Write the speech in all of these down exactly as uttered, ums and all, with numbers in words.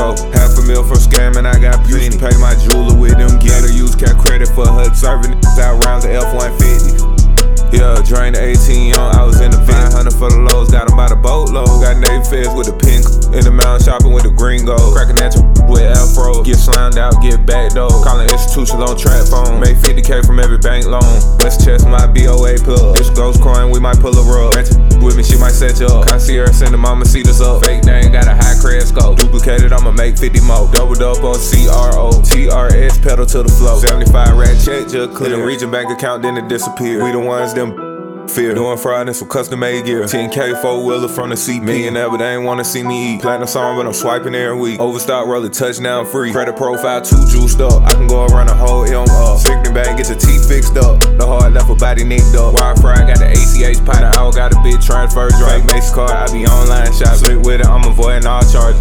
go. Half a mil from scamming, I got plenty. Pay my jeweler with them getter. Use cat credit for her serving out rounds of F one fifty. Yeah, drain the eighteen young, I was in the five hundred for the lows, got them by the boatload. Got Navy Feds with the pink, in the mountain shopping with the green gold. Cracking that with afro, get slammed out, get back though. Calling institutions on trap phone, make fifty K from every bank loan. West Chest, my B O A plug. This ghost coin, we might pull a rug. Match with me, she might set you up. Concierge send the mama Mercedes up. Fake name, got a high credit score. Duplicated, I'ma make fifty more. Doubled up on C R O, T R S, pedal to the flow. seventy-five rat check, just clear. In the region bank account, then it disappeared. We the ones them fear. Doing fraud and some custom made gear. ten K four wheeler from the C P. Millionaire, but they ain't wanna see me eat. Platinum song, but I'm swiping every week. Overstock roller, touchdown free. Credit profile too juiced up. I can go around the whole M up. Sickening bag, get your teeth fixed up. The hard left, a body nicked up. Wire fry, got the A C H pot. I got a big transfer drive. Mace card, I be online shop. Slick with it, I'm avoiding all charges.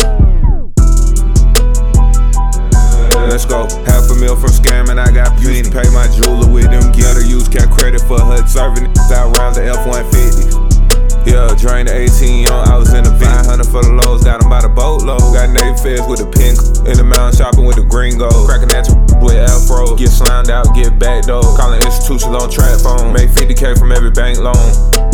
Let's go. Half a mil from scamming, I got plenty. Pay my jeweler with them getter. Use cat credit for her serving out rounds of F one fifty. Yeah, drain the eighteen young, I was in the five hundred for the lows, got them by the boatload. Got Navy Feds with the pink, in the mountain shopping with the green gold. Cracking that with afro, get slammed out, get back though. Calling institutions on trap phone, make fifty K from every bank loan.